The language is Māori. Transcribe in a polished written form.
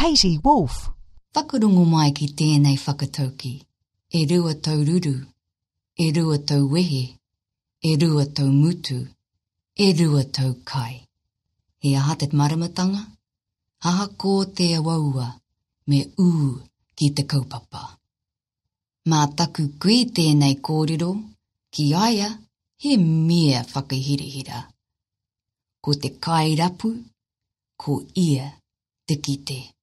Katie Wolf. Whakarungo mai ki tēnei whakatauki. E rua tau ruru. E rua tau wehe. E rua tau mutu. E rua tau kai. He aha te maramatanga? Aha ko te awaua me ki te kaupapa. Mā taku kui tēnei kōrero, ki aia he mea whakahirihira. Ko te kairapu, ko ia te kite.